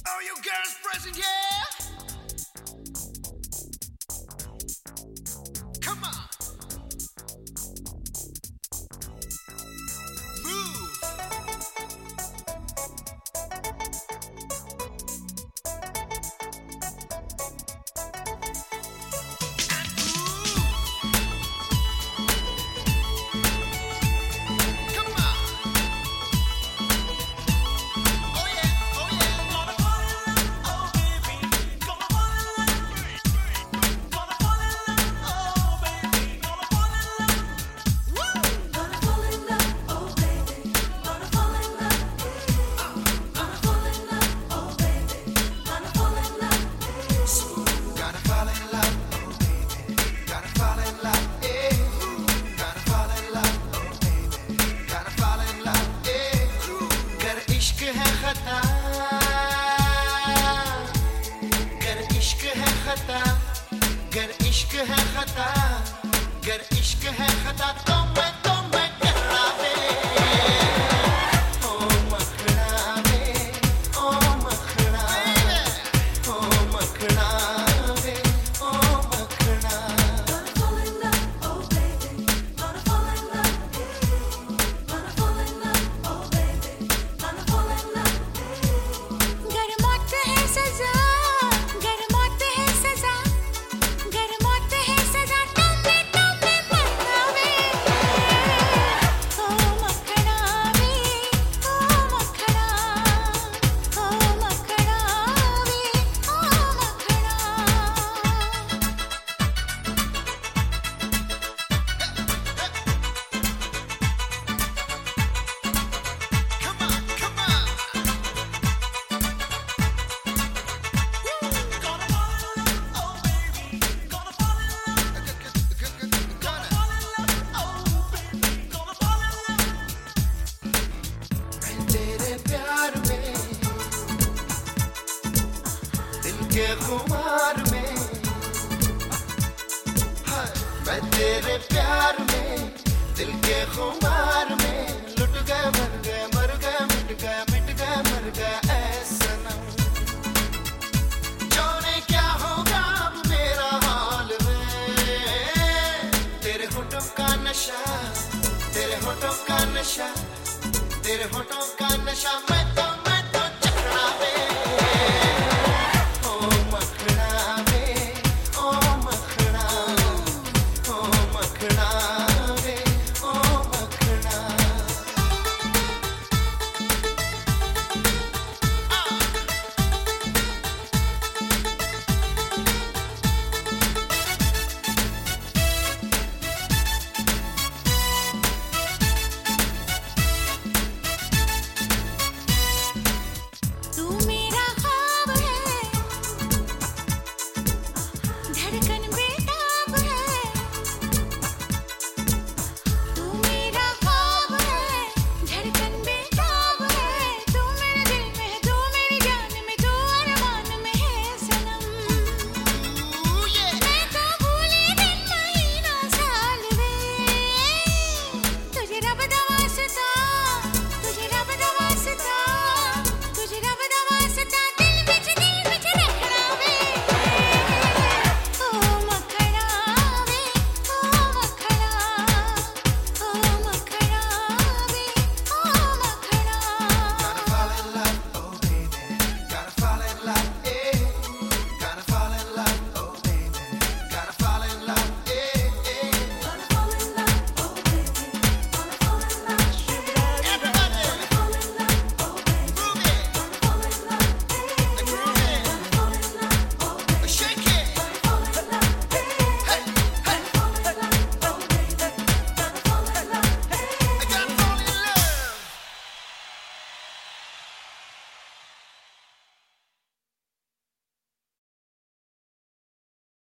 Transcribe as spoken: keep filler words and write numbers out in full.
Are you girls present? Yeah. Come on. Move. And move. Come on. Oh yeah, oh yeah. Gonna fall in love, oh baby. Gonna fall in love. Gonna fall in love, oh baby. Gonna fall in love. Woo! Gonna fall in love, oh baby. Gonna fall in love. Gonna fall in love, oh baby. Gonna fall in love. Gotta fall in love, oh baby. Gotta fall in love, eh. Gotta fall in love, oh baby. Gotta fall in love, eh. गर इश्क है खता, गर इश्क है खता, गर इश्क है खता, गर इश्क है खता तो मैं तो मैं कहना वे, ओ मखना वे, ओ मखना, ओ मखना वे, ओ मखना. Gonna fall in love, oh baby. Gonna fall in love. Gonna fall in love, oh baby. Gonna fall in love. गर मौत है सजा, गर मौत है सजा, गर मौत है सजा तो मैं तो मैं मरना वे. ओ मखना वे, ओ मखना, ओ मखना वे, ओ मखना. Come on, come on. Gonna fall in love, oh baby. Gonna fall in love. Gonna fall in love, oh baby. Gonna fall in love. मैं तेरे प्यार में, दिल के खुमार में, हाय, मैं तेरे प्यार में, दिल के खुमार में, लुट गए मर गए मर गए मिट गए मिट गए मर गए ऐ सनम. जाने क्या होगा अब मेरा हाल में, तेरे होठों का नशा, तेरे होठों का नशा, तेरे होठों